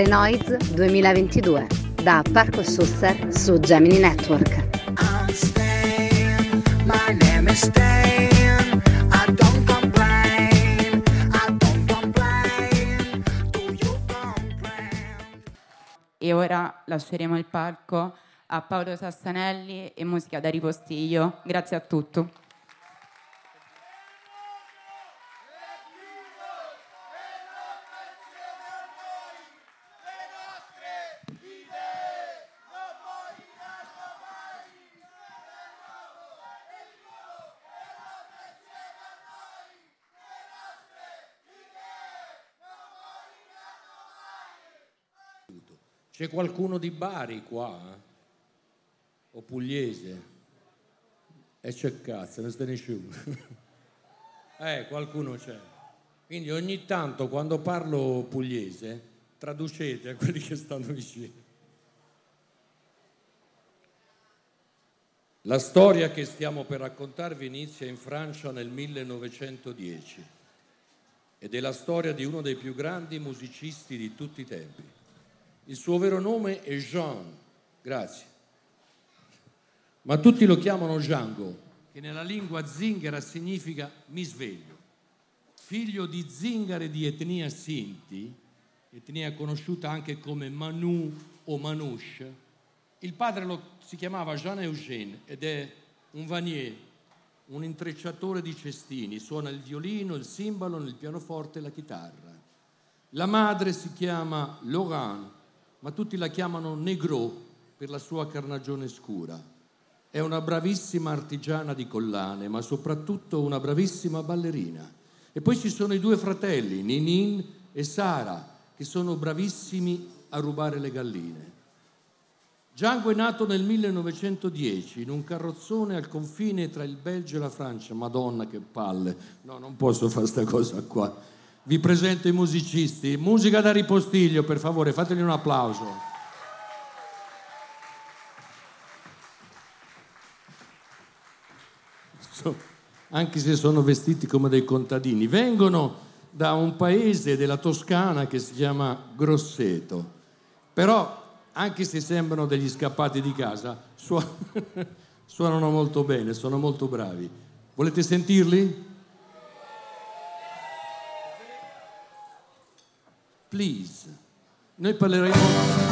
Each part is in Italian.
Paranoids 2022 da Parco Susser su Gemini Network. E ora lasceremo il palco a Paolo Sassanelli e musica da Ripostiglio. Grazie a tutti. C'è qualcuno di Bari qua? O pugliese? E c'è cazzo, non sta nessuno. Qualcuno c'è. Quindi ogni tanto quando parlo pugliese traducete a quelli che stanno vicino. La storia che stiamo per raccontarvi inizia in Francia nel 1910 ed è la storia di uno dei più grandi musicisti di tutti i tempi. Il suo vero nome è Jean, grazie, ma tutti lo chiamano Django, che nella lingua zingara significa mi sveglio. Figlio di zingare di etnia Sinti, etnia conosciuta anche come Manu o Manouche, il padre si chiamava Jean Eugène ed è un vanier, un intrecciatore di cestini, suona il violino, il cimbalo, il pianoforte e la chitarra. La madre si chiama Laurent, ma tutti la chiamano Negro per la sua carnagione scura. È una bravissima artigiana di collane, ma soprattutto una bravissima ballerina. E poi ci sono i due fratelli, Ninin e Sara, che sono bravissimi a rubare le galline. Django è nato nel 1910 in un carrozzone al confine tra il Belgio e la Francia. Madonna che palle, no, non posso fare sta cosa qua. Vi presento i musicisti. Musica da Ripostiglio, per favore, fategli un applauso. Anche se sono vestiti come dei contadini. Vengono da un paese della Toscana che si chiama Grosseto. Però, anche se sembrano degli scappati di casa, suonano molto bene, sono molto bravi. Volete sentirli? Please. Noi parleremo...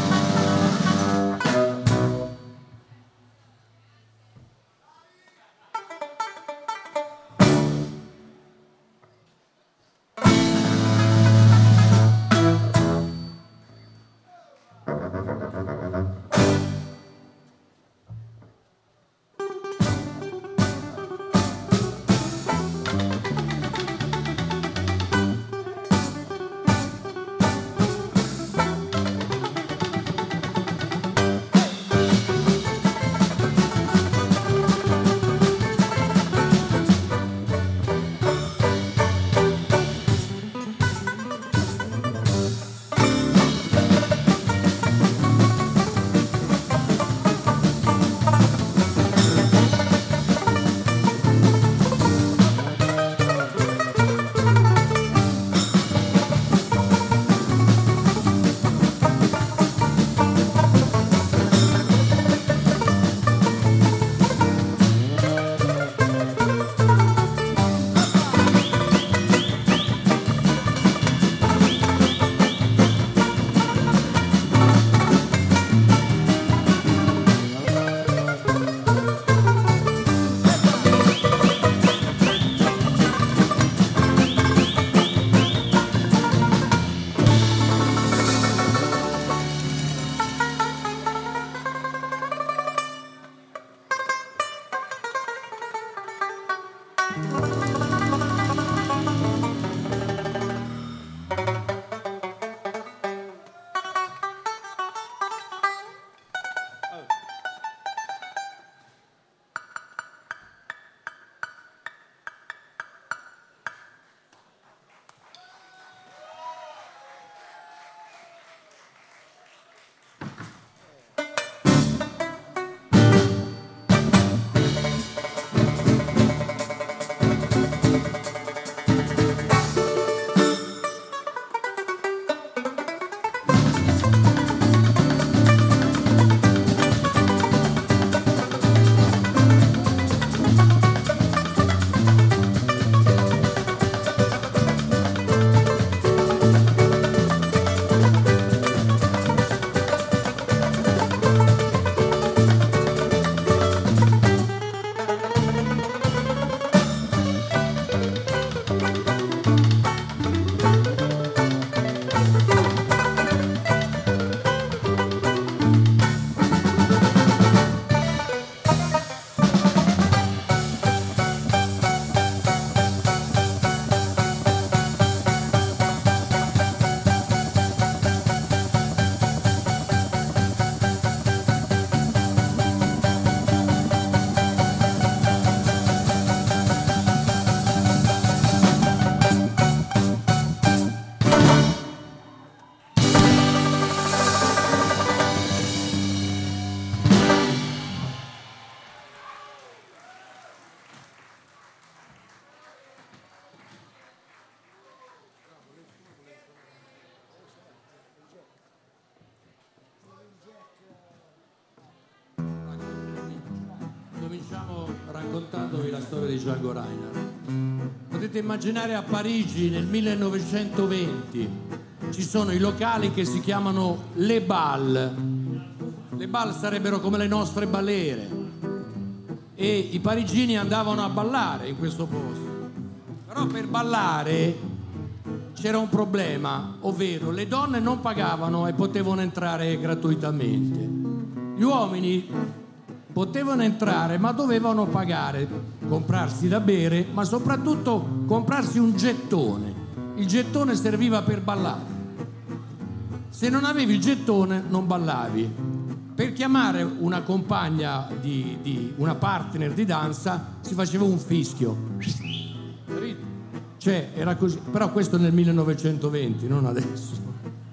Cominciamo raccontandovi la storia di Django Reinhardt. Potete immaginare a Parigi nel 1920 ci sono i locali che si chiamano Les Balles. Le Balles sarebbero come le nostre balere e i parigini andavano a ballare in questo posto. Però per ballare c'era un problema, ovvero le donne non pagavano e potevano entrare gratuitamente. Gli uomini potevano entrare ma dovevano pagare, comprarsi da bere, ma soprattutto comprarsi un gettone. Il gettone serviva per ballare. Se non avevi il gettone non ballavi. Per chiamare una compagna una partner di danza si faceva un fischio. Capito? Cioè, era così. Però questo nel 1920, non adesso.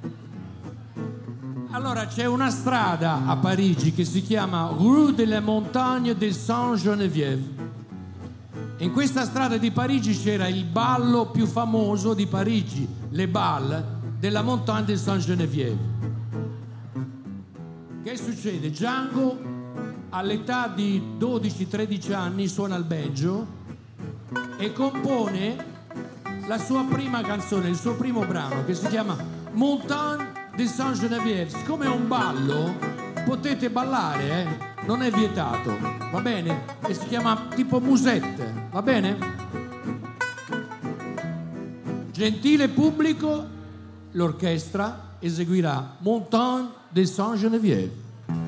Allora c'è una strada a Parigi che si chiama Rue de la Montagne de Sainte-Geneviève. In questa strada di Parigi c'era il ballo più famoso di Parigi, le Balles della Montagne de Sainte-Geneviève. Che succede? Django all'età di 12-13 anni suona il banjo e compone la sua prima canzone, il suo primo brano, che si chiama Montagne de Sainte-Geneviève. Siccome è un ballo potete ballare, non è vietato, va bene? E si chiama tipo musette, va bene? Gentile pubblico, l'orchestra eseguirà Montagne de Sainte-Geneviève.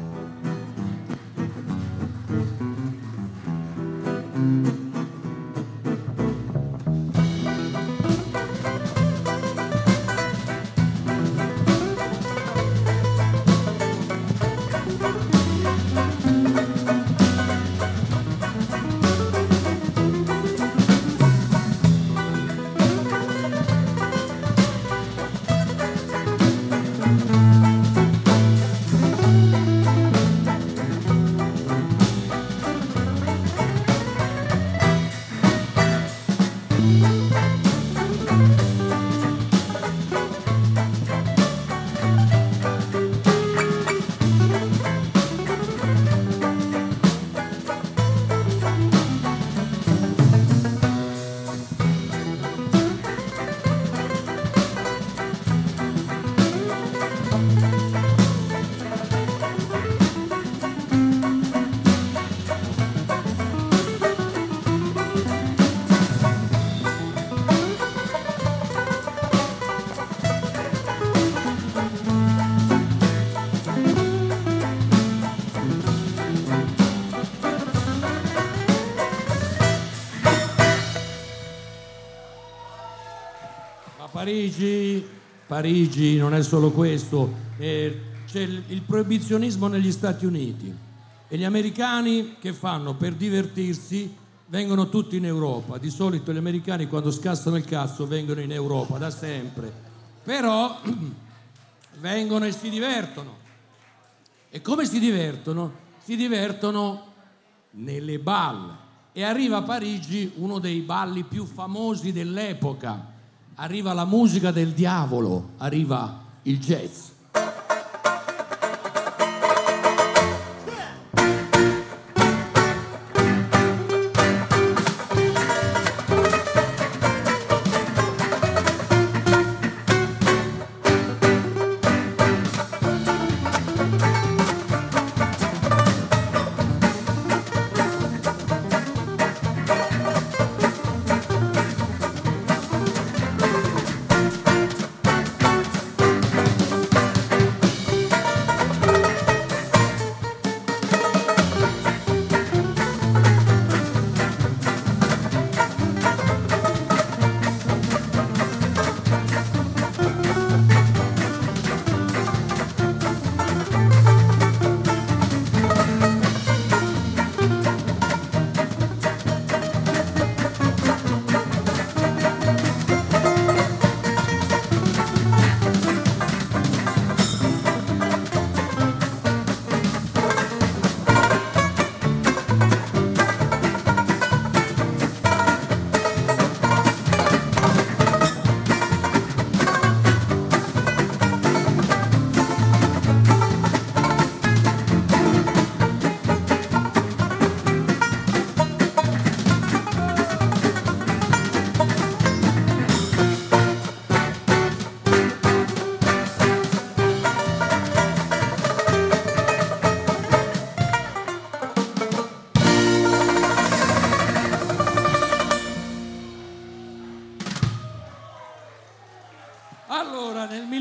Parigi non è solo questo, c'è il proibizionismo negli Stati Uniti e gli americani che fanno per divertirsi vengono tutti in Europa. Di solito gli americani quando scassano il cazzo vengono in Europa da sempre, però vengono e si divertono. E come si divertono? Si divertono nelle balles. E arriva a Parigi uno dei balli più famosi dell'epoca. Arriva la musica del diavolo, arriva il jazz.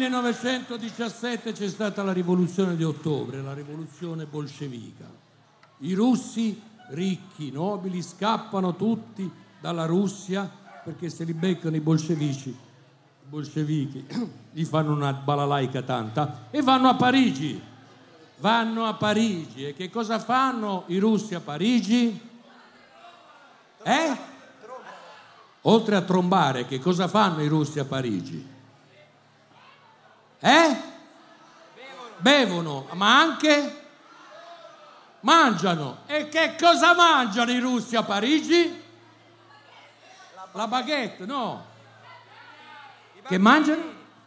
1917 c'è stata la rivoluzione di ottobre, la rivoluzione bolscevica. I russi ricchi, nobili, scappano tutti dalla Russia perché se li beccano i bolscevichi, gli fanno una balalaica tanta e vanno a Parigi. Vanno a Parigi. E che cosa fanno i russi a Parigi? Oltre a trombare, che cosa fanno i russi a Parigi? Bevono, ma anche mangiano. E che cosa mangiano i russi a Parigi? La baguette, no. Che mangiano?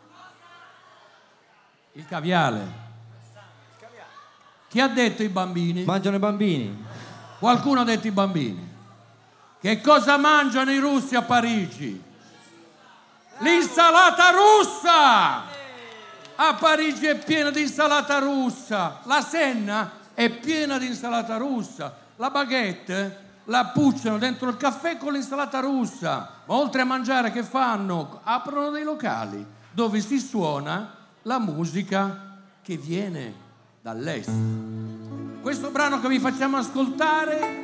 Il caviale. Chi ha detto i bambini? Mangiano i bambini. Qualcuno ha detto i bambini. Che cosa mangiano i russi a Parigi? L'insalata russa! A Parigi è piena di insalata russa. La Senna è piena di insalata russa. La baguette la pucciano dentro il caffè con l'insalata russa. Ma oltre a mangiare che fanno? Aprono dei locali dove si suona la musica che viene dall'est. Questo brano che vi facciamo ascoltare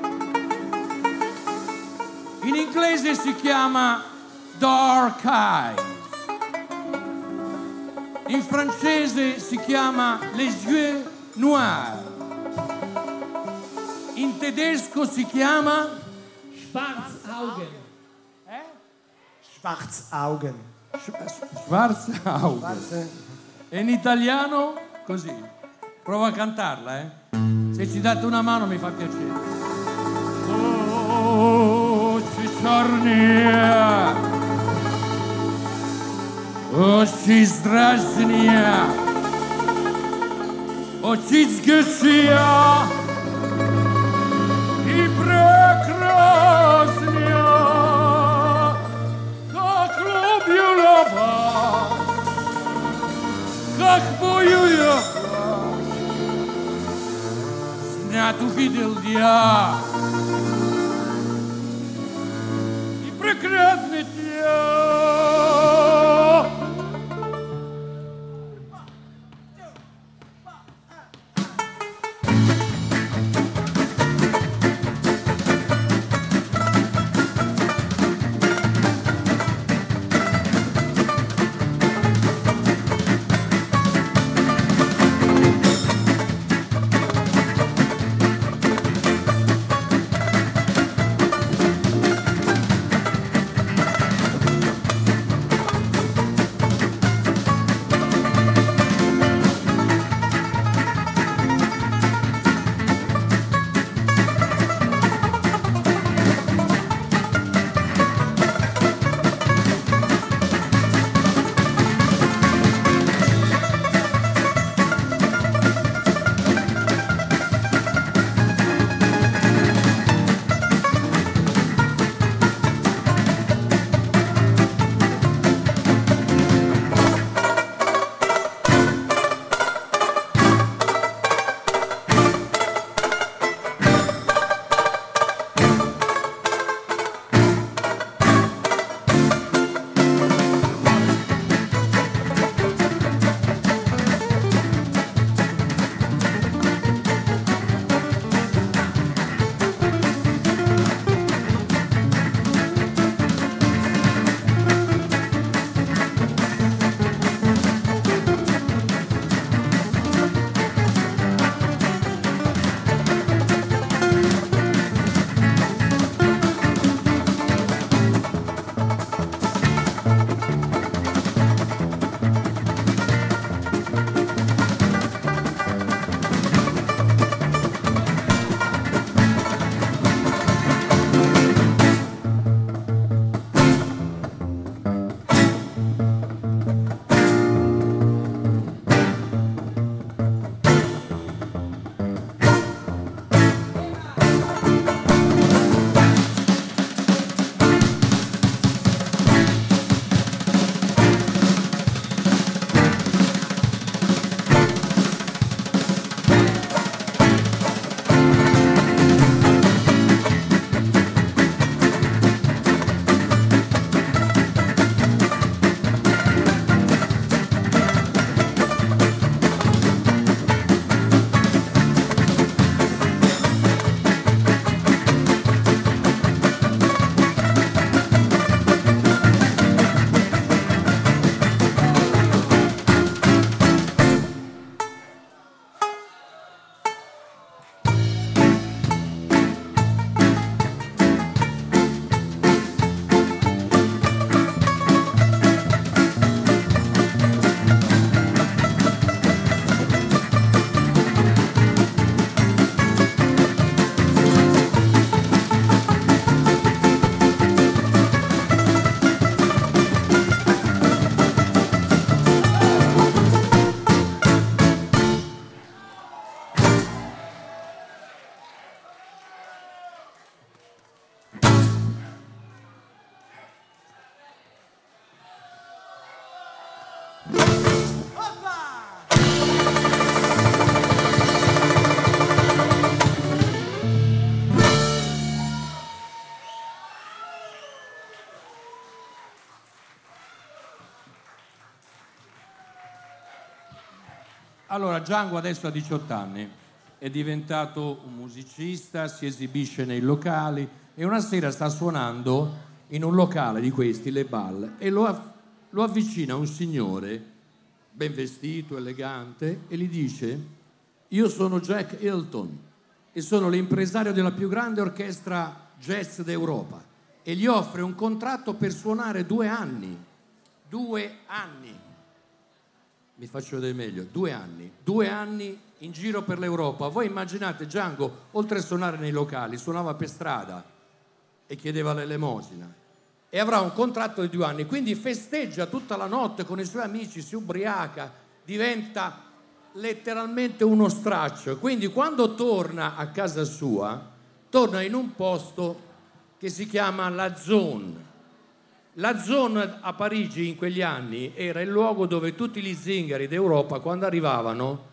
in inglese si chiama Dark Eyes, in francese si chiama Les Yeux Noirs, in tedesco si chiama Schwarzaugen. Schwarzaugen. Schwarzaugen. E in italiano così. Prova a cantarla, Se ci date una mano mi fa piacere. Oh, Cicciornia, oh, Cisdrasnia, oh, Cizgussia, и прекрасня, как люблю вас, как бою я вас, снят увидел я, и прекрасный я. Allora, Django adesso ha 18 anni, è diventato un musicista, si esibisce nei locali e una sera sta suonando in un locale di questi, Le Bal, e lo avvicina un signore ben vestito, elegante, e gli dice: io sono Jack Hilton e sono l'impresario della più grande orchestra jazz d'Europa, e gli offre un contratto per suonare 2 anni. 2 anni. Mi faccio vedere meglio. 2 anni. 2 anni in giro per l'Europa. Voi immaginate, Django, oltre a suonare nei locali, suonava per strada e chiedeva l'elemosina. E avrà un contratto di 2 anni. Quindi festeggia tutta la notte con i suoi amici, si ubriaca, diventa letteralmente uno straccio. Quindi quando torna a casa sua, torna in un posto che si chiama La Zone. La Zone a Parigi in quegli anni era il luogo dove tutti gli zingari d'Europa, quando arrivavano,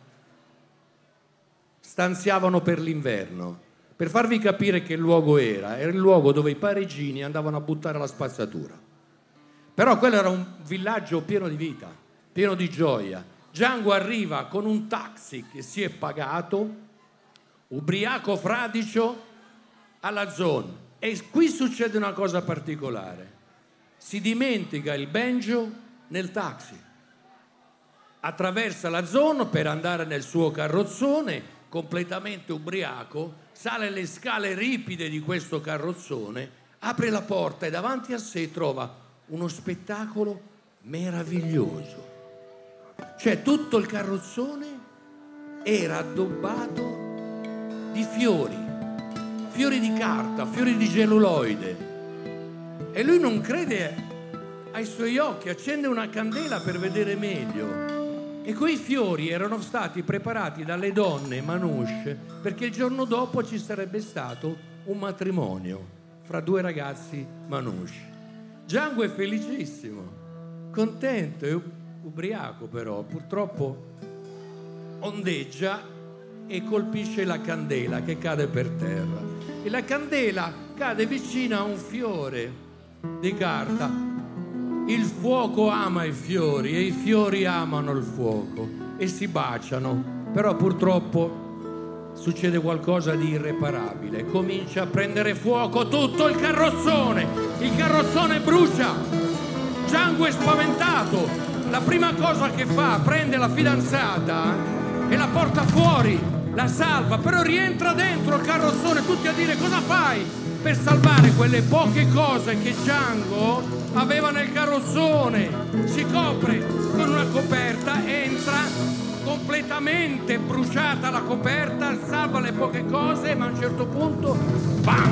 stanziavano per l'inverno. Per farvi capire che luogo era il luogo dove i parigini andavano a buttare la spazzatura. Però quello era un villaggio pieno di vita, pieno di gioia. Django arriva con un taxi che si è pagato, ubriaco fradicio, alla Zone. E qui succede una cosa particolare. Si dimentica il banjo nel taxi. Attraversa la Zone per andare nel suo carrozzone, completamente ubriaco, sale le scale ripide di questo carrozzone, apre la porta e davanti a sé trova uno spettacolo meraviglioso. Cioè tutto il carrozzone era addobbato di fiori di carta, fiori di celluloide. E lui non crede ai suoi occhi, accende una candela per vedere meglio. E quei fiori erano stati preparati dalle donne Manouche perché il giorno dopo ci sarebbe stato un matrimonio fra 2 ragazzi Manouche. Django è felicissimo, contento e ubriaco, però purtroppo ondeggia e colpisce la candela che cade per terra. E la candela cade vicino a un fiore di carta. Il fuoco ama i fiori e i fiori amano il fuoco e si baciano, però purtroppo succede qualcosa di irreparabile. Comincia a prendere fuoco tutto il carrozzone brucia. Django è spaventato. La prima cosa che fa, prende la fidanzata e la porta fuori, la salva, però rientra dentro il carrozzone, tutti a dire: cosa fai? Per salvare quelle poche cose che Django aveva nel carrozzone. Si copre con una coperta, entra completamente bruciata la coperta, salva le poche cose, ma a un certo punto bam!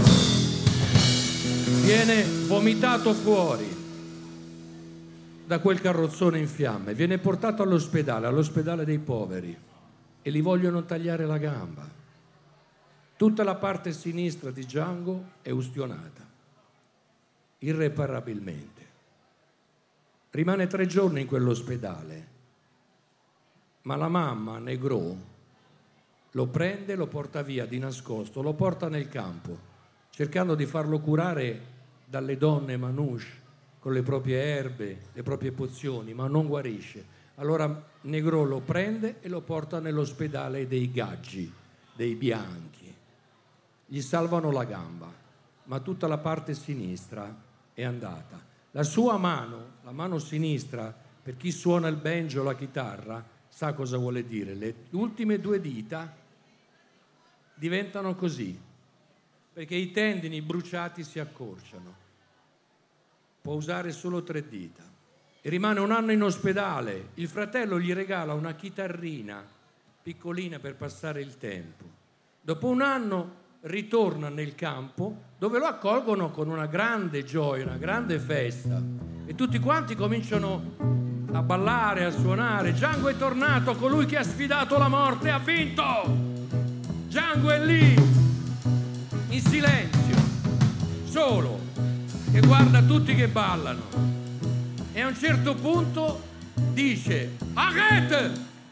Viene vomitato fuori da quel carrozzone in fiamme, viene portato all'ospedale dei poveri, e gli vogliono tagliare la gamba. Tutta la parte sinistra di Django è ustionata, irreparabilmente. Rimane 3 giorni in quell'ospedale, ma la mamma, Negro, lo prende, lo porta via di nascosto, lo porta nel campo, cercando di farlo curare dalle donne Manouche con le proprie erbe, le proprie pozioni, ma non guarisce. Allora Negro lo prende e lo porta nell'ospedale dei Gaggi, dei bianchi. Gli salvano la gamba, ma tutta la parte sinistra è andata. La sua mano, la mano sinistra, per chi suona il banjo o la chitarra, sa cosa vuole dire. Le ultime 2 dita diventano così, perché i tendini bruciati si accorciano. Può usare solo 3 dita. E rimane 1 anno in ospedale. Il fratello gli regala una chitarrina piccolina per passare il tempo. Dopo 1 anno ritorna nel campo, dove lo accolgono con una grande gioia, una grande festa, e tutti quanti cominciano a ballare, a suonare. Django è tornato, colui che ha sfidato la morte ha vinto. Django è lì in silenzio, solo, che guarda tutti che ballano, e a un certo punto dice: arrête,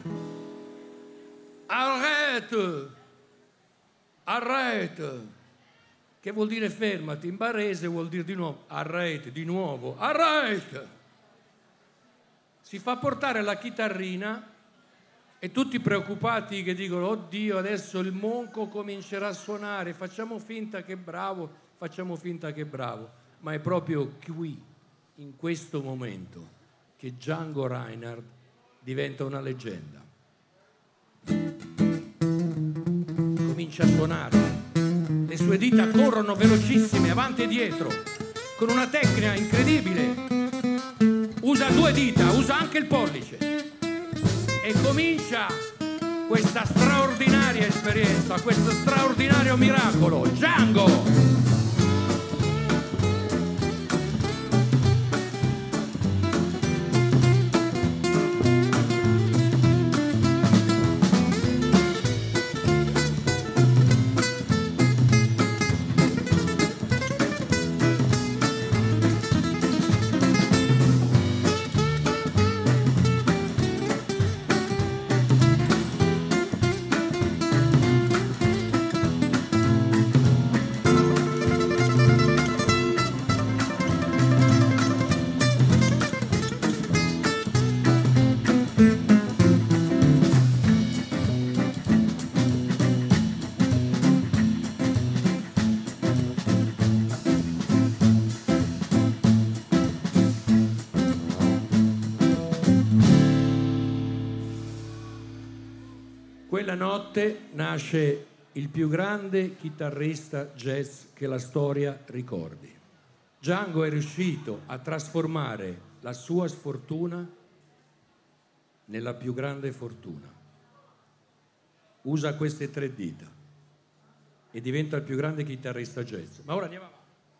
arrête, arrête, che vuol dire fermati. In barese vuol dire di nuovo arrête, di nuovo arrête. Si fa portare la chitarrina E tutti preoccupati che dicono: oddio, adesso il monco comincerà a suonare, facciamo finta che è bravo, facciamo finta che è bravo. Ma è proprio qui, in questo momento, che Django Reinhardt diventa una leggenda. Comincia a suonare, le sue dita corrono velocissime avanti e dietro con una tecnica incredibile. Usa 2 dita, usa anche il pollice e comincia questa straordinaria esperienza, questo straordinario miracolo. Django! Quella notte nasce il più grande chitarrista jazz che la storia ricordi. Django è riuscito a trasformare la sua sfortuna nella più grande fortuna. Usa queste 3 dita e diventa il più grande chitarrista jazz. Ma ora andiamo avanti.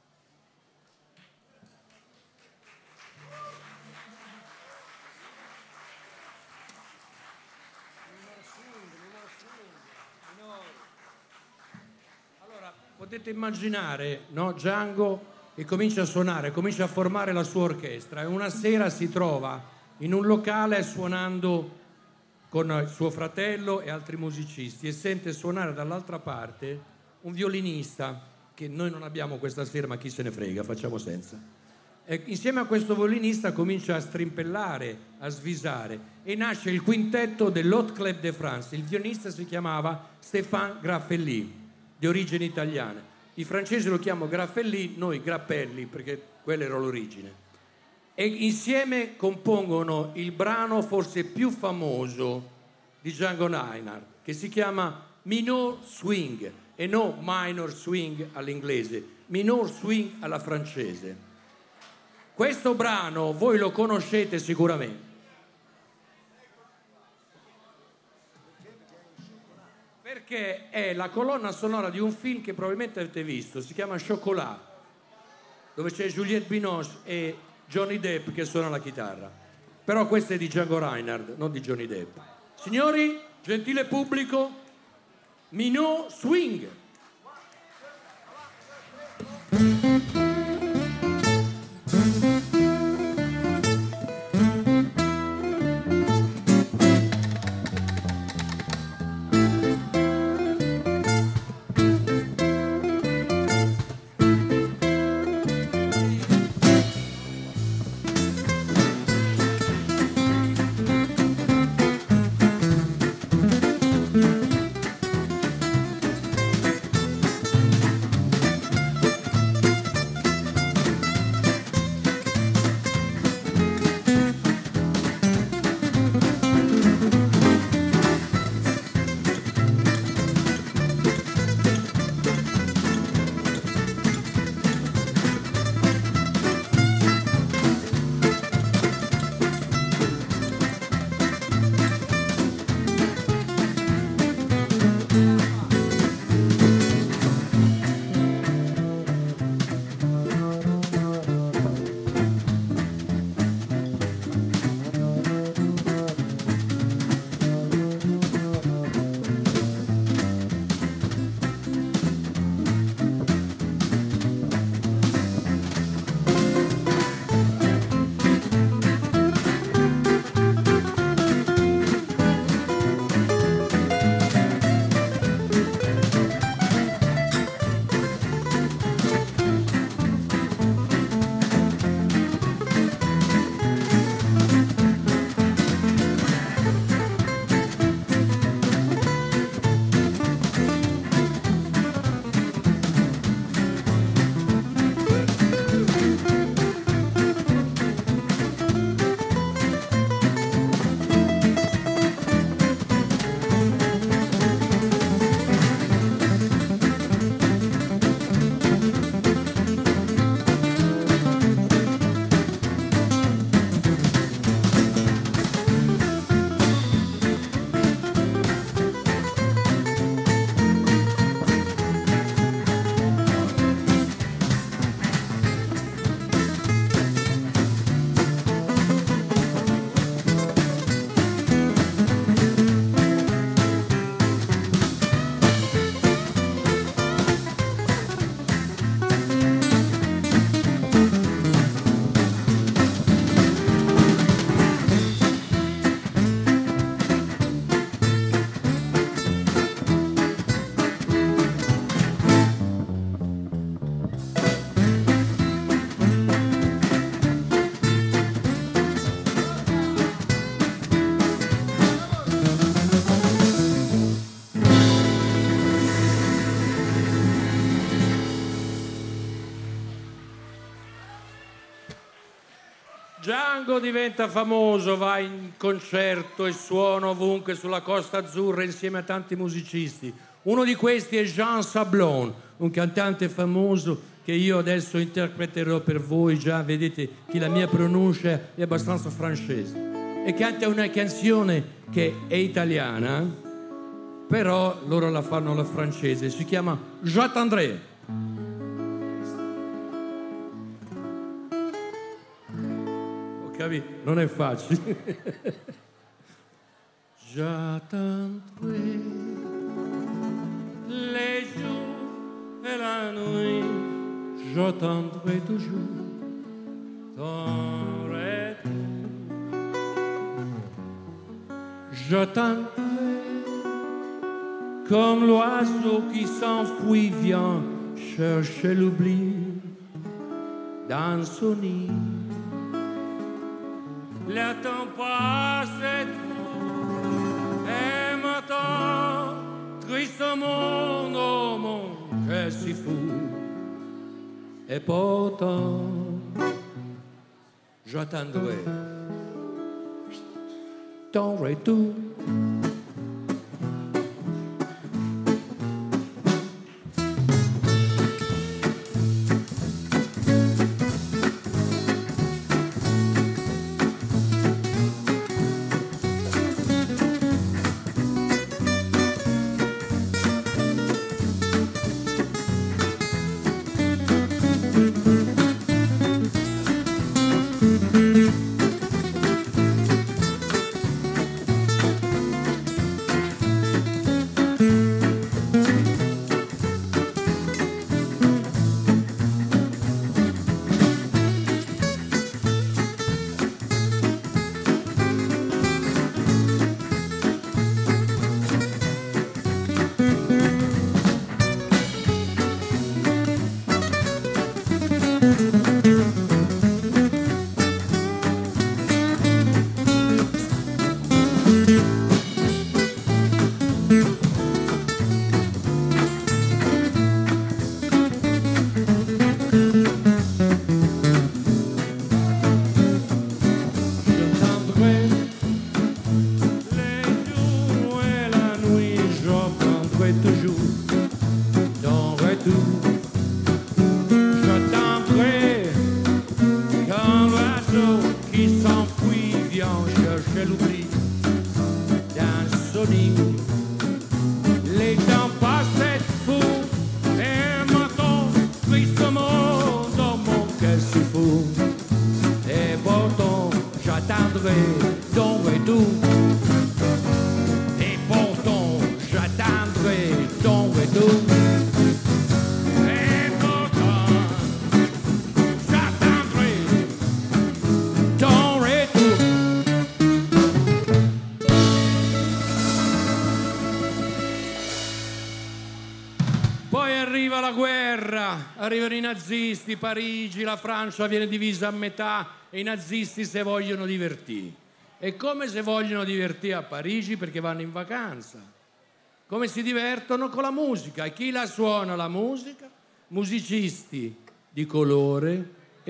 Potete immaginare, no? Django che comincia a suonare, comincia a formare la sua orchestra e una sera si trova in un locale suonando con suo fratello e altri musicisti e sente suonare dall'altra parte un violinista che noi non abbiamo questa sera, ma chi se ne frega, facciamo senza. E insieme a questo violinista comincia a strimpellare, a svisare e nasce il quintetto dell'Hot Club de France. Il violinista si chiamava Stéphane Grappelli, di origini italiane. I francesi lo chiamano Grappelli, noi Grappelli, perché quella era l'origine. E insieme compongono il brano forse più famoso di Django Reinhardt, che si chiama Minor Swing, e non Minor Swing all'inglese, Minor Swing alla francese. Questo brano voi lo conoscete sicuramente, perché è la colonna sonora di un film che probabilmente avete visto, si chiama Chocolat, dove c'è Juliette Binoche e Johnny Depp che suona la chitarra. Però questo è di Django Reinhardt, non di Johnny Depp. Signori, gentile pubblico, Minot Swing. Django diventa famoso, va in concerto e suona ovunque sulla Costa Azzurra insieme a tanti musicisti. Uno di questi è Jean Sablon, un cantante famoso che io adesso interpreterò per voi. Già vedete che la mia pronuncia è abbastanza francese. E canta una canzone che è italiana, però loro la fanno alla francese. Si chiama J'attendrai. Non è facile. J'attendrai les jours et la nuit, j'attendrai toujours ton retour. J'attendrai comme l'oiseau qui s'enfuit vient chercher l'oubli dans son nid. Le temps passe et m'attend, triste monde, oh mon cœur si fou. Et pourtant, j'attendrai ton retour. Arrivano i nazisti, Parigi, la Francia viene divisa a metà e i nazisti se vogliono divertire. E come se vogliono divertire a Parigi? Perché vanno in vacanza. Come si divertono? Con la musica. E chi la suona la musica? Musicisti di colore,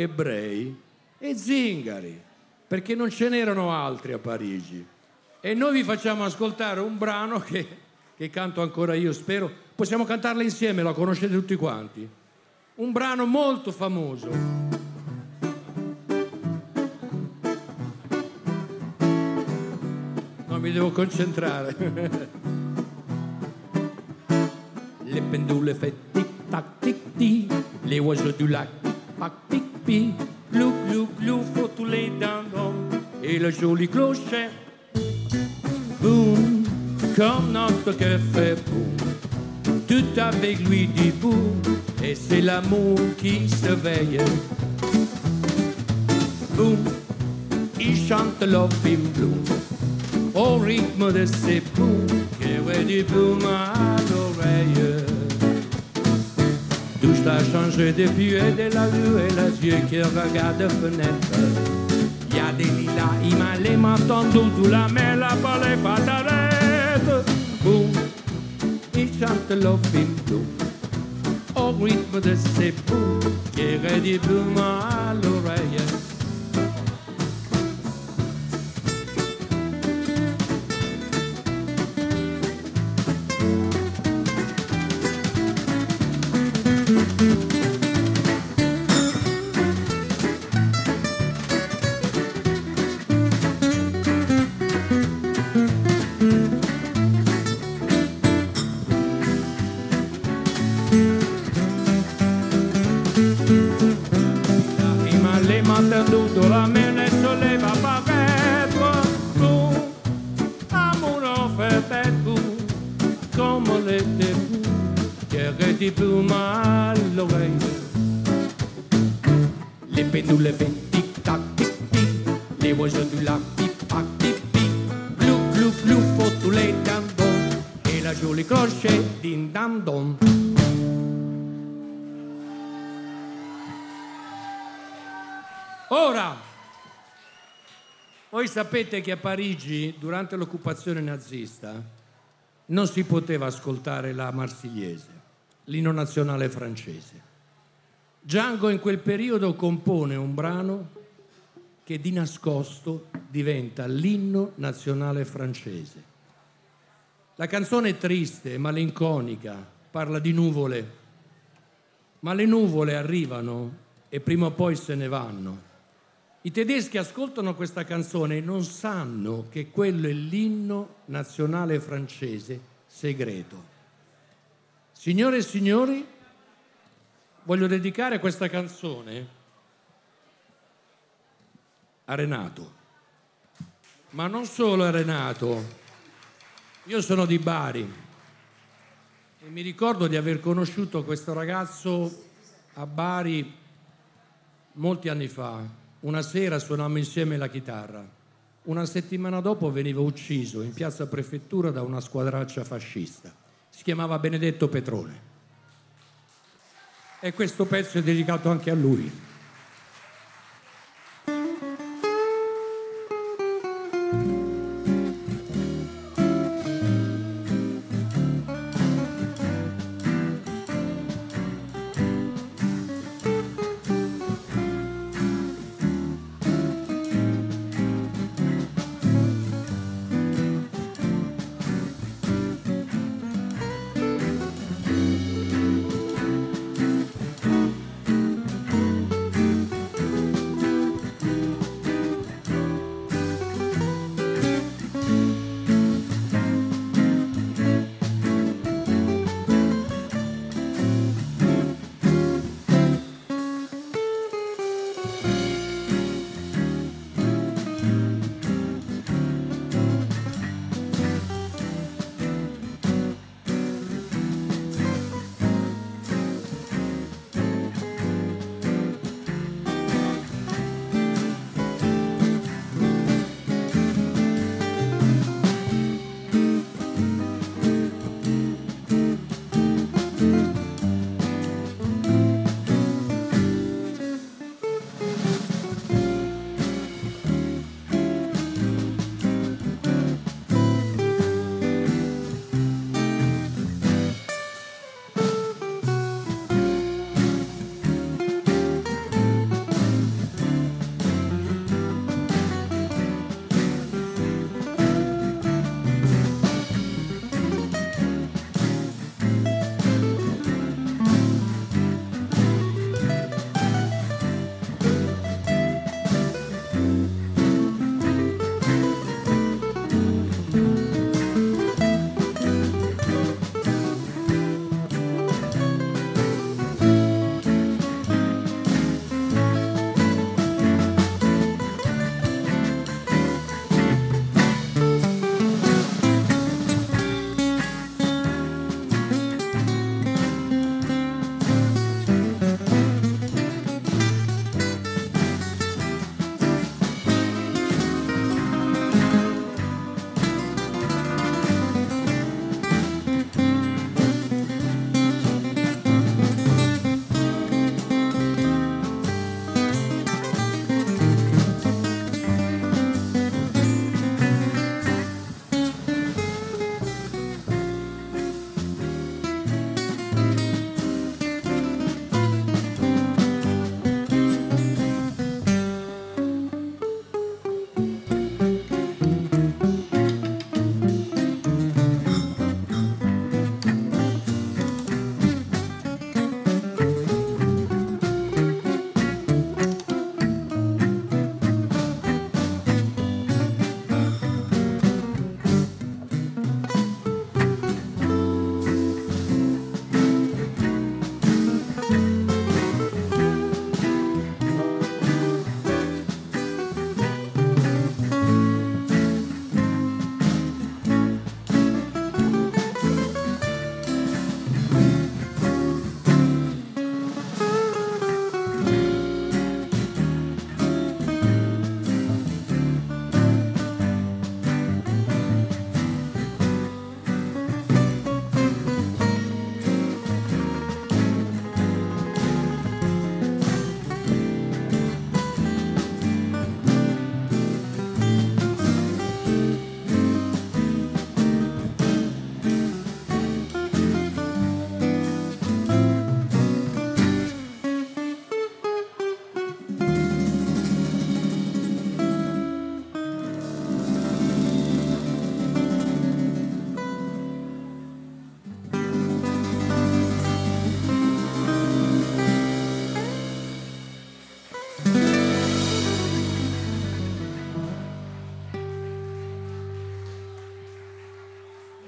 ebrei e zingari, perché non ce n'erano altri a Parigi. E noi vi facciamo ascoltare un brano che canto ancora io, spero. Possiamo cantarla insieme, la conoscete tutti quanti. Un brano molto famoso. Non mi devo concentrare. Les pendules fait tic-tac, tic-tic. Les oiseaux du lac, pac, pic-pic. Glou, glou, glou, faut tous les dindons. Et le joli clocher. Boum, comme notre cœur fait boum. Tout avec lui dit boum. Et c'est l'amour qui se veille. Boum, il chante Love in Bloom au rythme de ses boum qui aurait du boum à l'oreille. Tout a changé depuis et de la rue et les yeux qui regardent fenêtre. Y a des lilas, il m'a les mentons doux, la mer, la balai, pas d'arrête. Boum, il chante Love in Bloom au rythme de ses bouts qui redit boum à l'oreille. Y más le matan tutto la mente solleva paquetto tu amore perfetto come le te che ti più mal lo vei le pendule tic tac tic tic les oiseaux du lac tic tac tic tic blu blu blu fottu les dindons et la jolie cloche din dam dom. Ora, voi sapete che a Parigi, durante l'occupazione nazista, non si poteva ascoltare la Marsigliese, l'inno nazionale francese. Django in quel periodo compone un brano che di nascosto diventa l'inno nazionale francese. La canzone è triste, malinconica, parla di nuvole, ma le nuvole arrivano e prima o poi se ne vanno. I tedeschi ascoltano questa canzone e non sanno che quello è l'inno nazionale francese segreto. Signore e signori, voglio dedicare questa canzone a Renato, ma non solo a Renato. Io sono di Bari e mi ricordo di aver conosciuto questo ragazzo a Bari molti anni fa. Una sera suonammo insieme la chitarra. Una settimana dopo veniva ucciso in piazza Prefettura da una squadraccia fascista. Si chiamava Benedetto Petrone. E questo pezzo è dedicato anche a lui.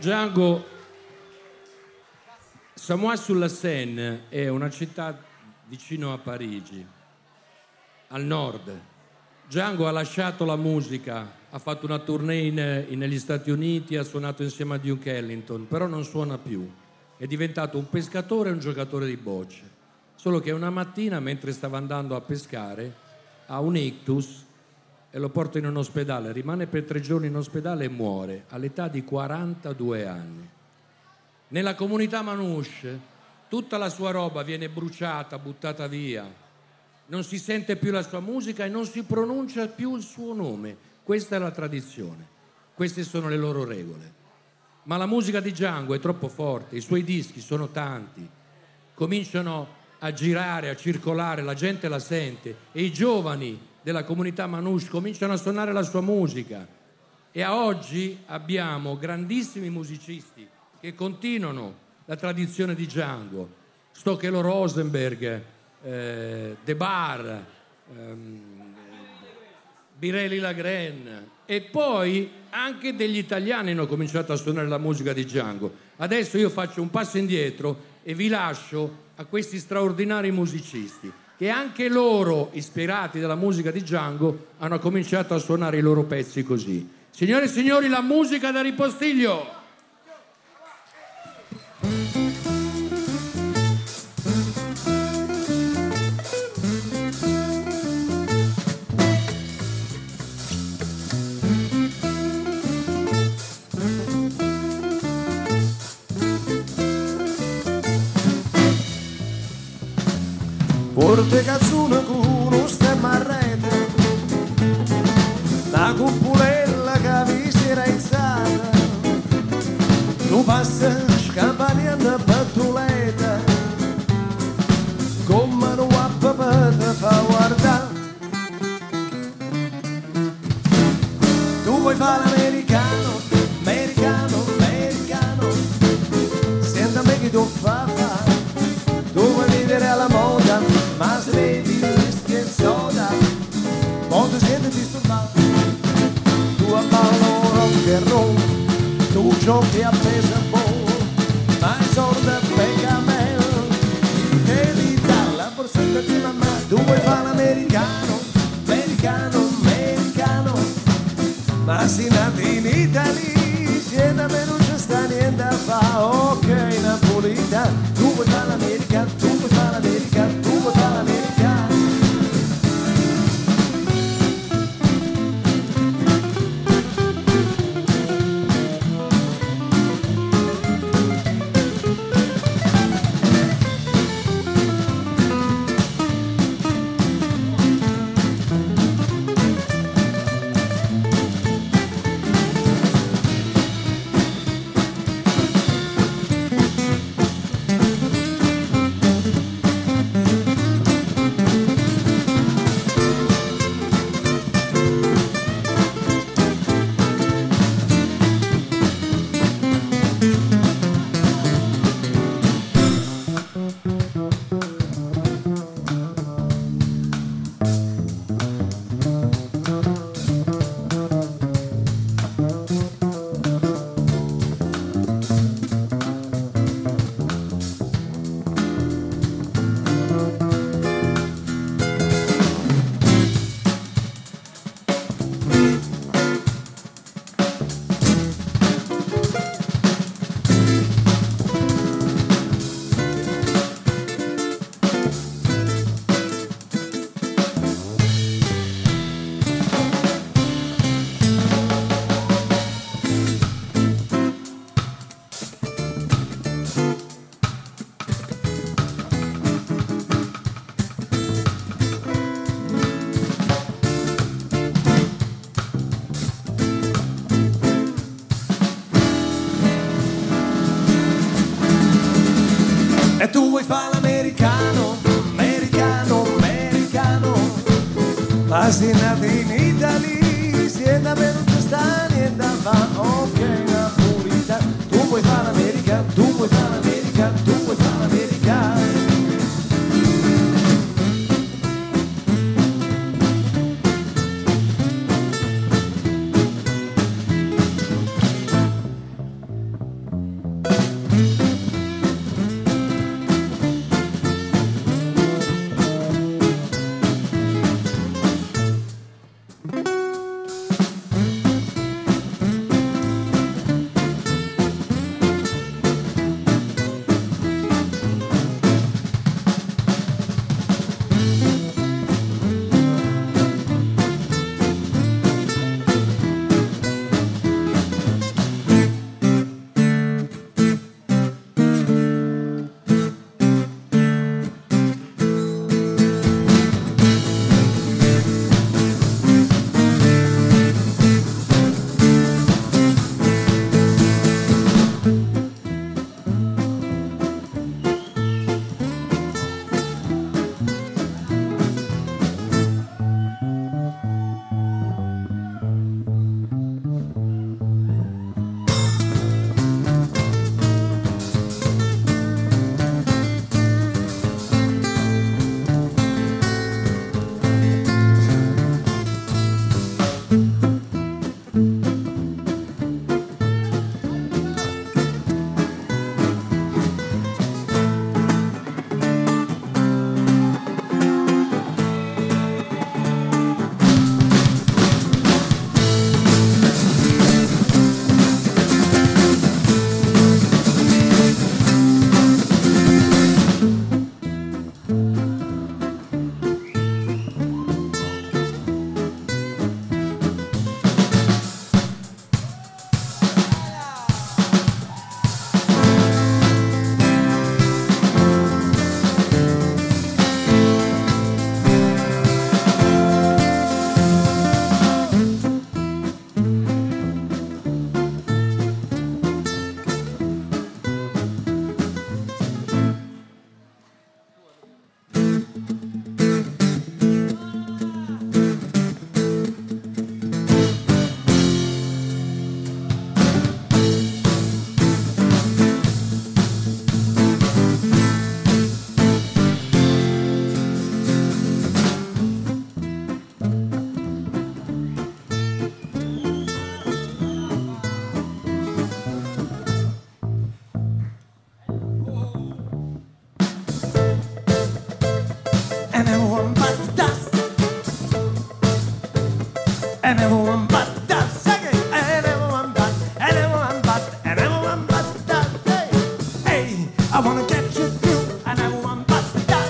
Django, Samois-sur-la-Seine è una città vicino a Parigi, al nord. Django ha lasciato la musica, ha fatto una tournée negli Stati Uniti, ha suonato insieme a Duke Ellington, però non suona più. È diventato un pescatore e un giocatore di bocce. Solo che una mattina, mentre stava andando a pescare, ha un ictus e lo porta in un ospedale. Rimane per 3 giorni in ospedale e muore all'età di 42 anni. Nella comunità Manouche tutta la sua roba viene bruciata, buttata via. Non si sente più la sua musica e non si pronuncia più il suo nome. Questa è la tradizione. Queste sono le loro regole. Ma la musica di Django è troppo forte, i suoi dischi sono tanti, cominciano a girare, a circolare, la gente la sente e i giovani della comunità Manouche cominciano a suonare la sua musica e a oggi abbiamo grandissimi musicisti che continuano la tradizione di Django, Stokelo Rosenberg, De Bar, Birelli Lagren, e poi anche degli italiani hanno cominciato a suonare la musica di Django. Adesso io faccio un passo indietro e vi lascio a questi straordinari musicisti che anche loro, ispirati dalla musica di Django, hanno cominciato a suonare i loro pezzi così. Signore e signori, la musica da Ripostiglio! Porte cazzone con uno stemma a rete, la cupulella che vi si era alzata, tu passa scampagnando battuletta, come un papà ti fa guardare. Tu vuoi fare l'americano, americano, americano, senta me che tu fa, tu vuoi vivere alla moda, ma se bevi whisky e soda, poi ti senti disturbato. Tu a ballo rock and roll, tu giochi a baseball, ma i soldi pega me, che li dà la borsetta di mamma. Tu vuoi fare l'americano, americano, americano, ma si nati in Italia, siete a me non c'è sta niente a fare, ok napolitano. Tu vuoi fare l'americano, tu vuoi fare l'americano, tu vuoi fare l'americano. E tu vuoi fare l'americano, americano, americano, ma sei nato in Italia, siete a me non ci sta niente a fare, ok napolitano. Tu vuoi fare l'americano, tu vuoi fare l'americano, tu vuoi fare l'americano. everyone but us. And everyone but us. Sing it. And everyone but us. Hey, hey, I wanna get you through. And everyone but us.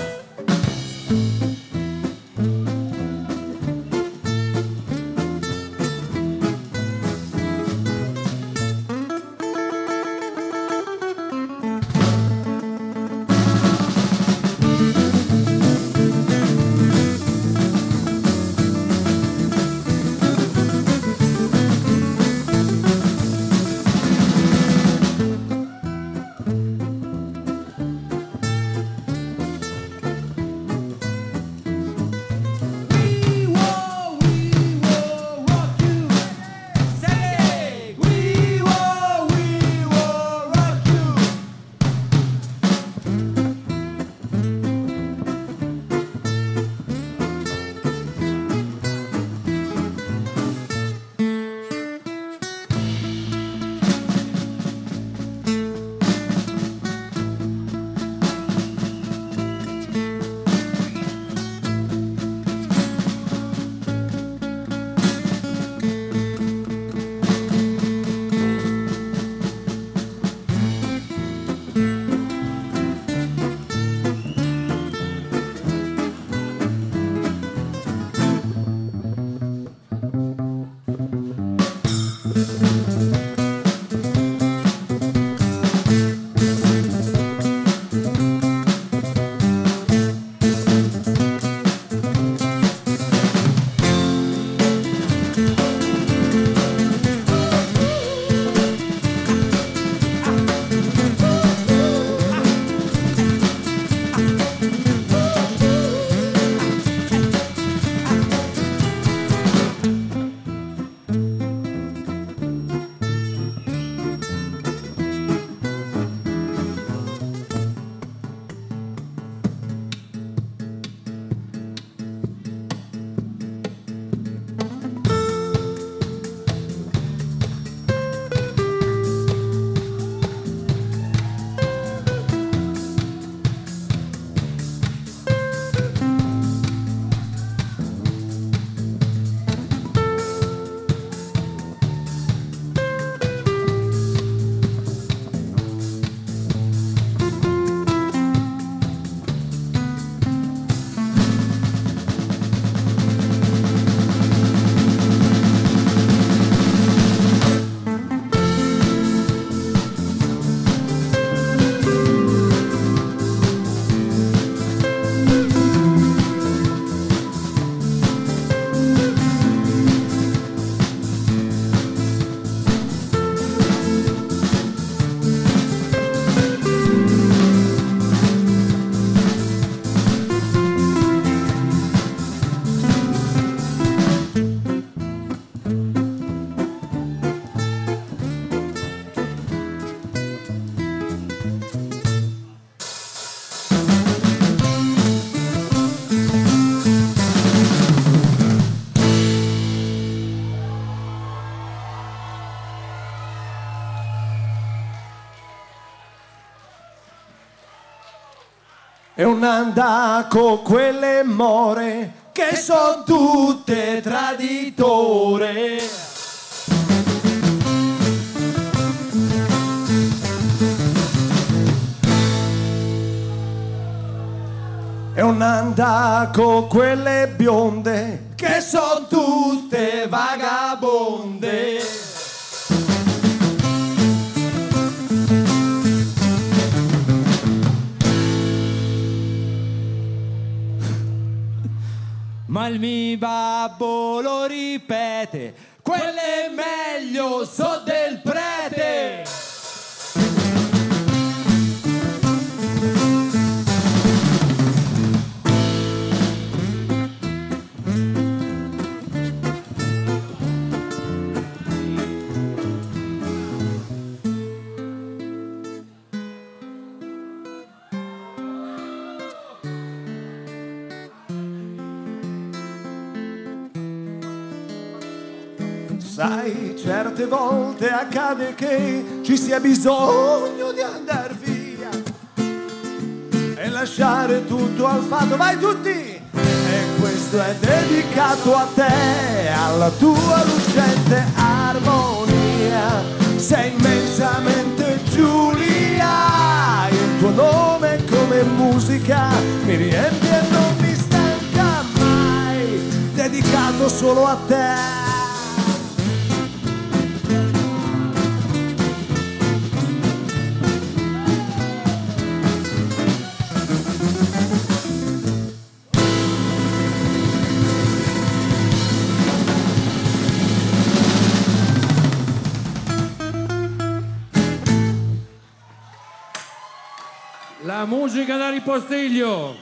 E un'anda con quelle more che sono tutte traditore. E un'anda con quelle bionde che sono tutte vagabonde. Ma il mio babbo lo ripete, quelle meglio so del prete. Sai, certe volte accade che ci sia bisogno di andar via e lasciare tutto al fatto. Vai tutti! questo è dedicato a te, alla tua lucente armonia. Sei immensamente Giulia, il tuo nome come musica mi riempie e non mi stanca mai, dedicato solo a te. La musica da ripostiglio.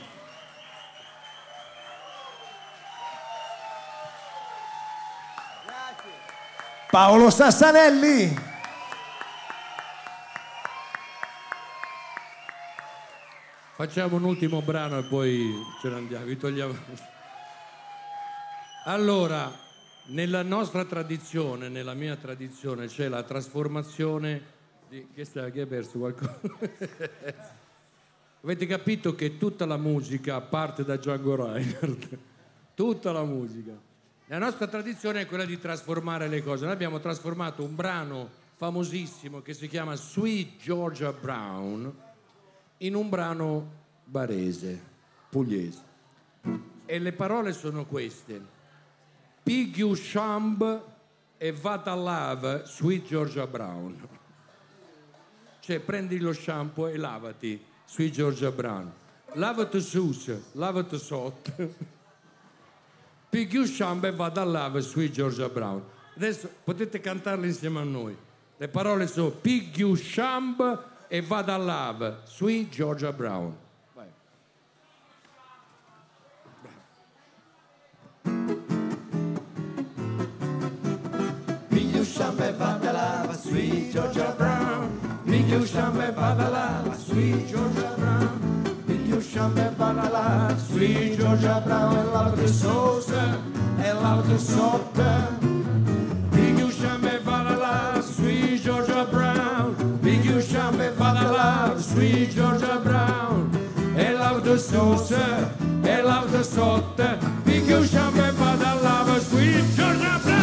Paolo Sassanelli. Facciamo un ultimo brano e poi ce ne andiamo, vi togliamo. Allora, nella nostra tradizione, nella mia tradizione, c'è la trasformazione di... Chi ha perso qualcosa? Avete capito che tutta la musica parte da Django Reinhardt? Tutta la musica. La nostra tradizione è quella di trasformare le cose. Noi abbiamo trasformato un brano famosissimo che si chiama Sweet Georgia Brown in un brano barese, pugliese. E le parole sono queste: Piggiu Shamb e vata lava Sweet Georgia Brown. Cioè prendi lo shampoo e lavati, Sweet Georgia Brown. Lavati sus, lavati sotto. Piggiu Shamb e vata lava Sweet Georgia Brown. Adesso potete cantarle insieme a noi. Le parole sono Piggiu Shamb e vada lava Sweet Georgia Brown. Vai. Piggiu Shamb e vada lava Sweet Georgia Brown. Piggiu Shamb e vada lava Sweet Georgia Brown. Piggiu Shamb e vada lava Sweet Georgia Brown. E lavati sopra e lavati sotto. Piggiu Shamb e vada lava Sweet Georgia Brown. Piggiu Shamb e vada lava Sweet Georgia Brown. E lavati sopra e lavati sotto. Piggiu Shamb e vada lava Sweet Georgia Brown.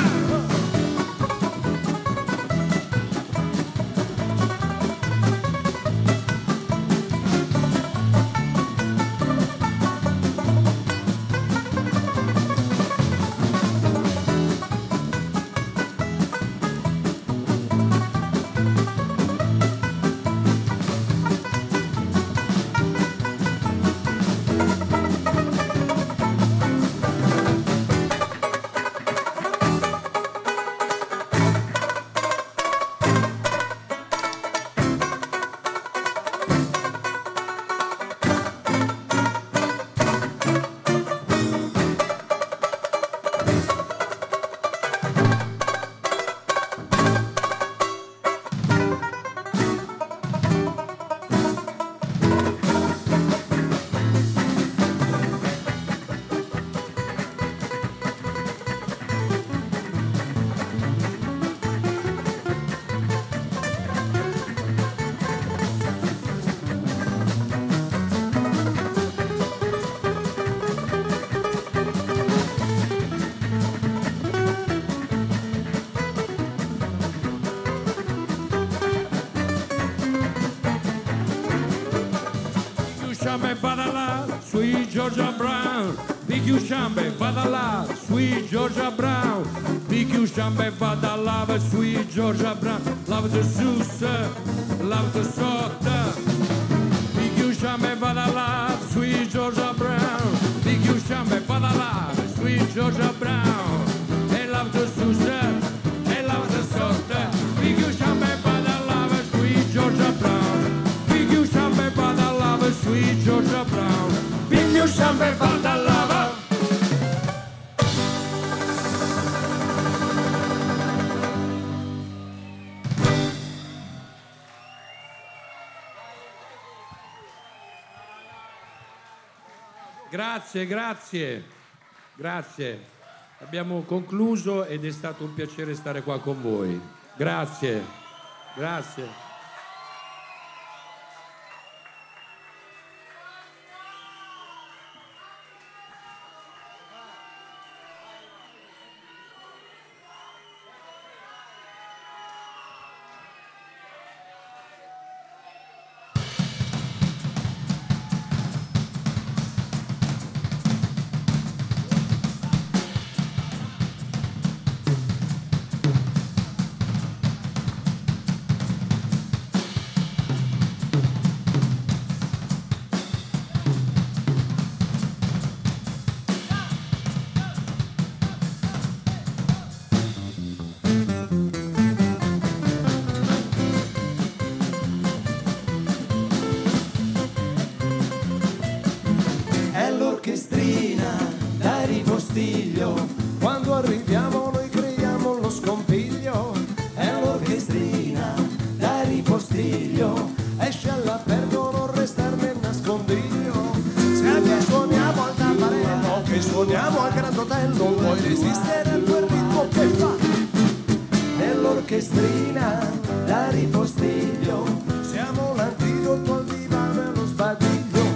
Sweet Georgia Brown, Piggiu Shamb e vada là, Sweet Georgia Brown, Piggiu Shamb e vada là, Sweet Georgia Brown, lavati sus, lavati sotto, Piggiu Shamb e vada là, Sweet Georgia Brown, Piggiu Shamb e vada là, Sweet Georgia Brown, e lavati sus, e lavati sotto, Piggiu Shamb e vada là, Sweet Georgia Brown, Piggiu Shamb e vada là, Sweet Georgia Brown, Piggiu Shamb e vada lava. Grazie, grazie, grazie. Abbiamo concluso ed è stato un piacere stare qua con voi. Grazie, grazie. che suoniamo al Grand Hotel, non puoi resistere a quel ritmo che fa. Nell'orchestrina da ripostiglio, siamo l'antidoto al divano e allo sbadiglio.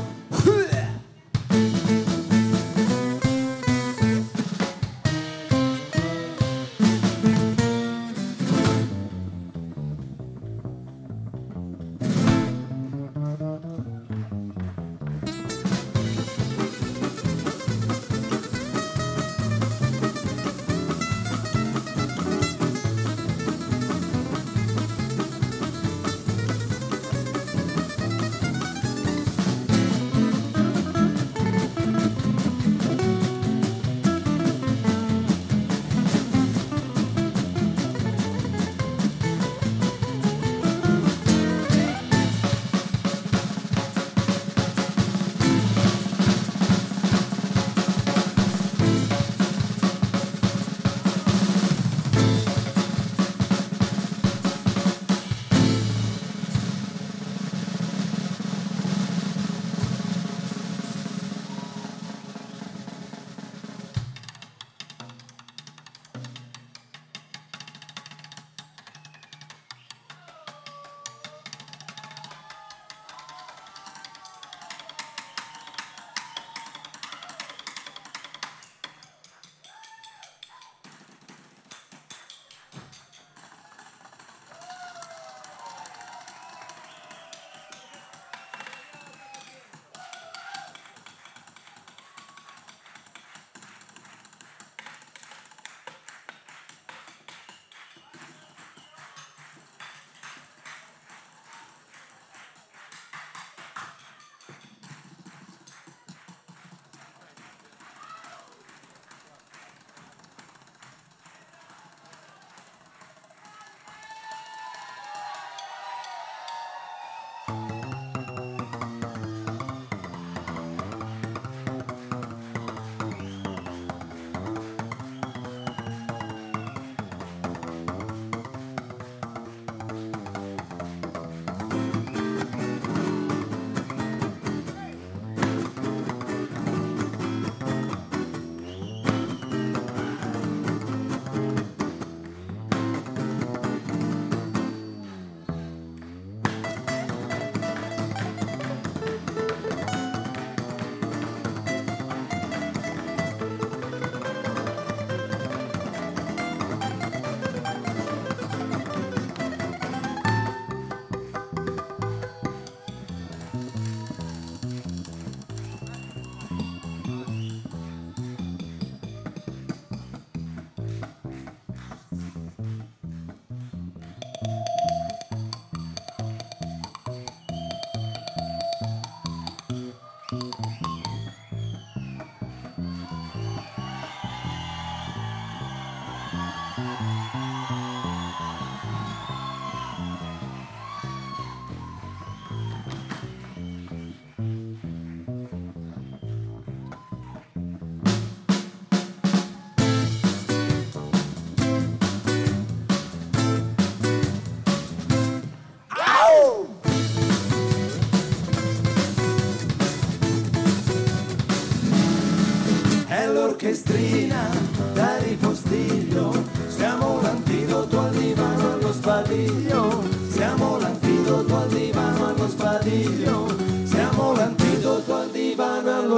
Orchestrina da ripostiglio, siamo l'antidoto al divano allo sbadiglio, siamo l'antidoto al divano allo sbadiglio, siamo l'antidoto al divano allo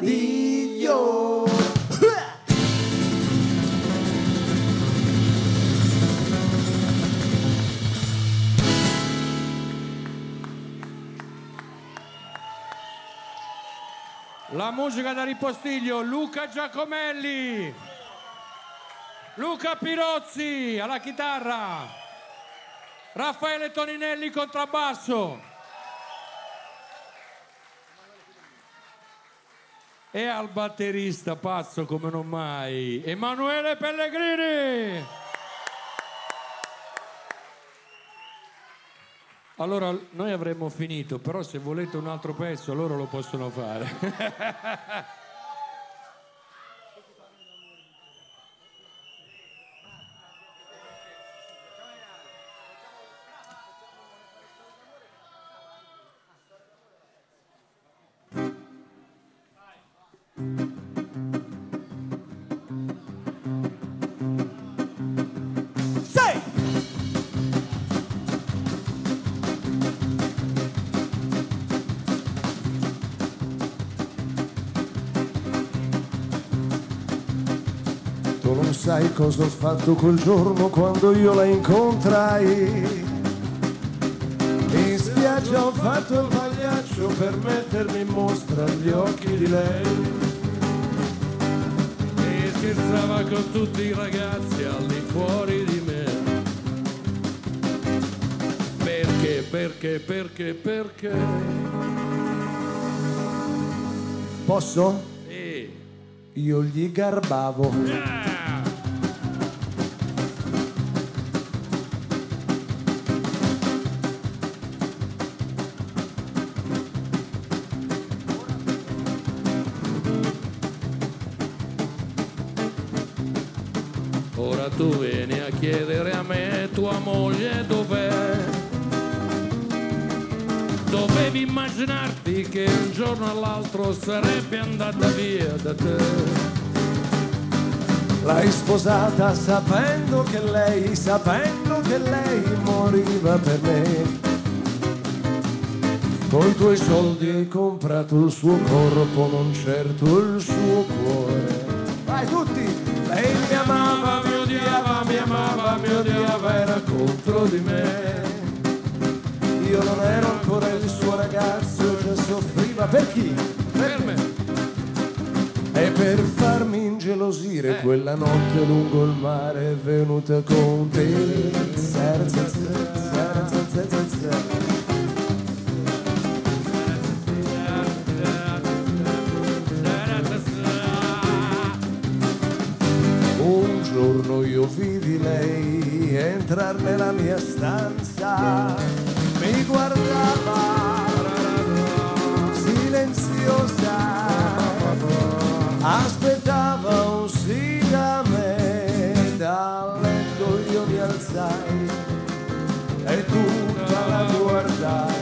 sbadiglio. La musica da ripostiglio, Luca Giacomelli, Luca Pirozzi alla chitarra, Raffaele Toninelli contrabbasso e al batterista pazzo come non mai, Emanuele Pellegrini. Allora, noi avremmo finito, però se volete un altro pezzo loro lo possono fare. Tu non sai cosa ho fatto quel giorno quando io la incontrai. In spiaggia ho fatto il pagliaccio per mettermi in mostra agli occhi di lei. E scherzava con tutti i ragazzi al di fuori di me. Perché? Posso? Sì. Io gli garbavo. Ora tu vieni a chiedere a me tua moglie dov'è. Dovevi immaginarti che un giorno all'altro sarebbe andata via da te. L'hai sposata sapendo che lei moriva per me. Coi tuoi soldi hai comprato il suo corpo, non certo il suo cuore. Vai tutti! Lei mi amava, mi odiava, era contro di me. Io non ero ancora il suo ragazzo, già soffriva per chi? Per me. E per farmi ingelosire quella notte lungo il mare è venuta con te. Un giorno io vidi lei entrar nella mia stanza, mi guardava silenziosa, aspettava un sì da me. Dal letto io mi alzai e tutta la guardai.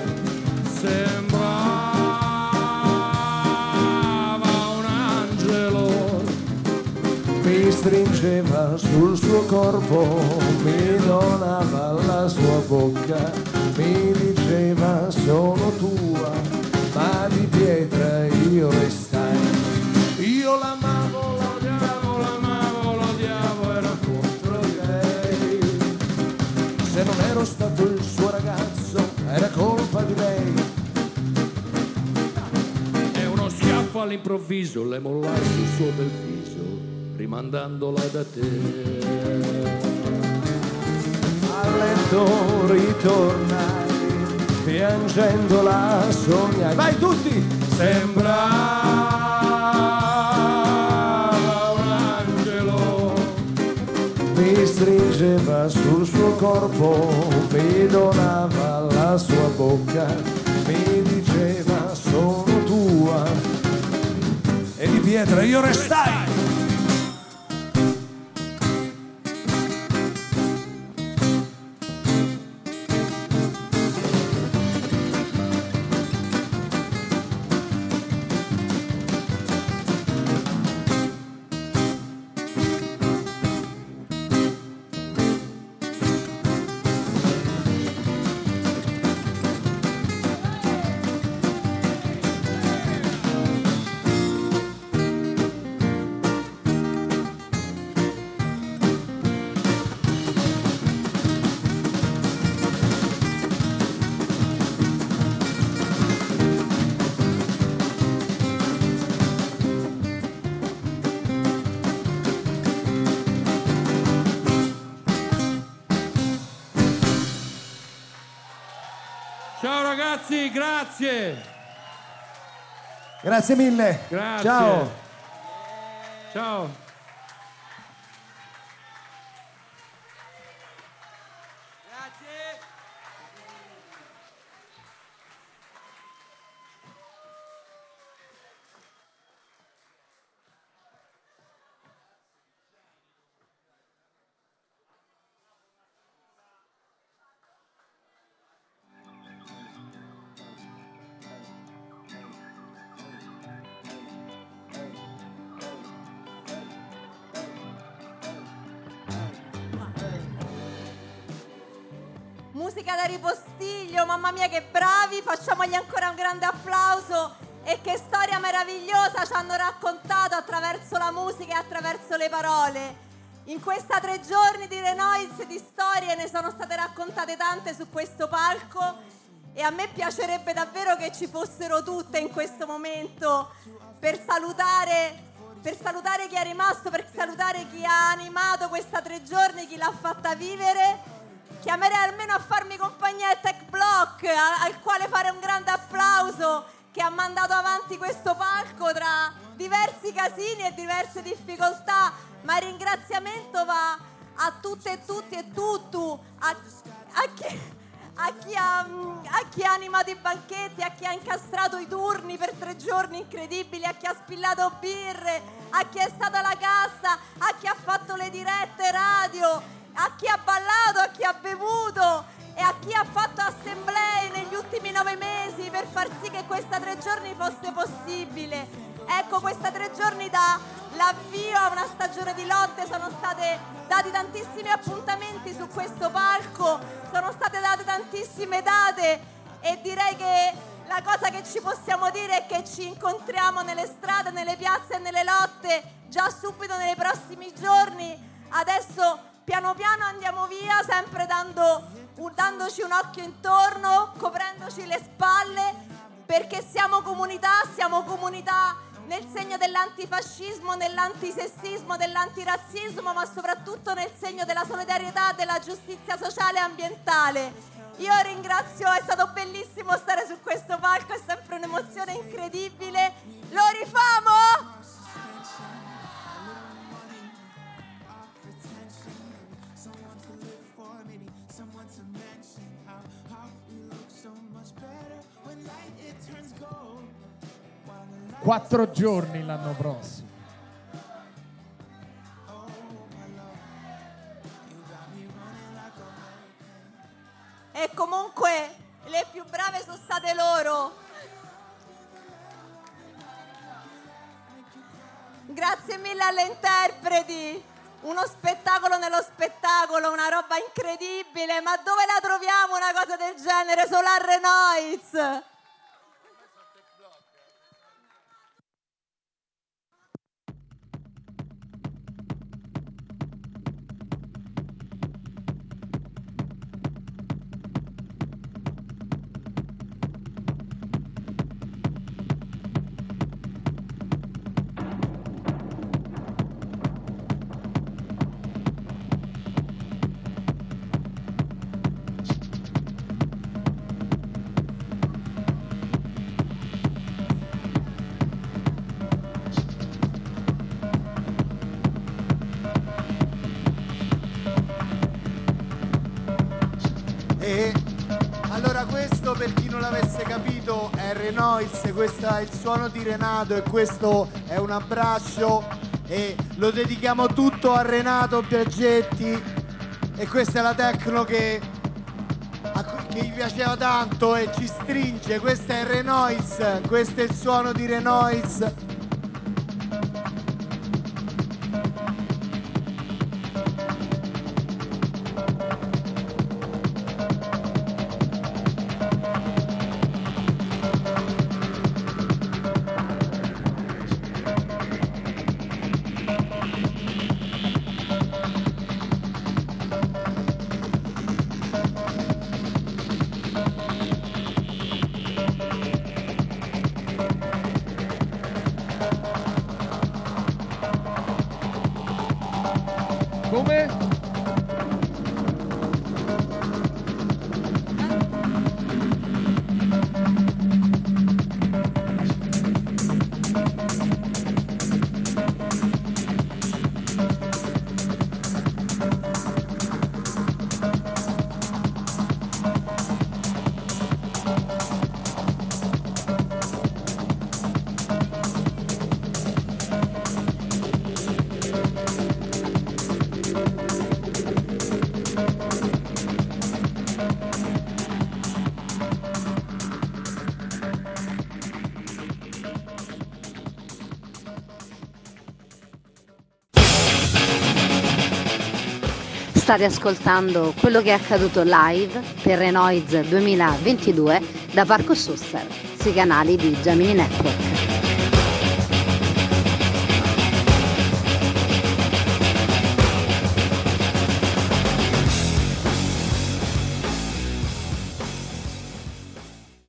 Sembrava un angelo. Mi stringeva sul suo corpo, mi donava la sua bocca, mi diceva sono tua, ma di pietra io restai. Io l'amavo, l'odiavo, era contro di lei. Se non ero stato il suo ragazzo, era colpa di lei. E uno schiaffo all'improvviso le mollai sul suo bel viso, rimandandola da te. A letto ritornai, piangendo la sognai. Vai tutti! Sembrava un angelo, mi stringeva sul suo corpo, mi donava la sua bocca, mi diceva sono tua, e di pietra io restai. Ciao ragazzi, grazie. Grazie mille. Grazie. Ciao. Ciao. Musica da Ripostiglio, mamma mia che bravi, facciamogli ancora un grande applauso. E che storia meravigliosa ci hanno raccontato attraverso la musica e attraverso le parole. In questa 3 giorni di Renoise di storie ne sono state raccontate tante su questo palco e a me piacerebbe davvero che ci fossero tutte in questo momento per salutare chi è rimasto, per salutare chi ha animato questa 3 giorni, chi l'ha fatta vivere. Chiamerei almeno a farmi compagnia il Tech Block, al quale fare un grande applauso, che ha mandato avanti questo palco tra diversi casini e diverse difficoltà, ma il ringraziamento va a tutte e tutti e tutto, a chi ha animato i banchetti, a chi ha incastrato i turni per 3 giorni incredibili, a chi ha spillato birre, a chi è stato alla cassa, a chi ha fatto le dirette radio, a chi ha ballato, a chi ha bevuto e a chi ha fatto assemblee negli ultimi 9 mesi per far sì che questa 3 giorni fosse possibile. Ecco, questa 3 giorni dà l'avvio a una stagione di lotte, sono state dati tantissimi appuntamenti su questo palco, sono state date tantissime date e direi che la cosa che ci possiamo dire è che ci incontriamo nelle strade, nelle piazze e nelle lotte già subito nei prossimi giorni. Adesso piano piano andiamo via, sempre dandoci un occhio intorno, coprendoci le spalle, perché siamo comunità nel segno dell'antifascismo, dell'antisessismo, dell'antirazzismo, ma soprattutto nel segno della solidarietà, della giustizia sociale e ambientale. Io ringrazio, è stato bellissimo stare su questo palco, è sempre un'emozione incredibile. Lo rifamo? Quattro giorni l'anno prossimo. E comunque le più brave sono state loro. Grazie mille alle interpreti. Uno spettacolo nello spettacolo, una roba incredibile. Ma dove la troviamo una cosa del genere? Solo a Renoise. E allora questo, per chi non l'avesse capito, è Renoise, questo è il suono di Renato e questo è un abbraccio e lo dedichiamo tutto a Renato Biaggetti e questa è la techno che gli piaceva tanto e ci stringe. Questa è Renoise, questo è il suono di Renoise. Come? State ascoltando quello che è accaduto live per Renoise 2022 da Parco Susser sui canali di Gemini Network.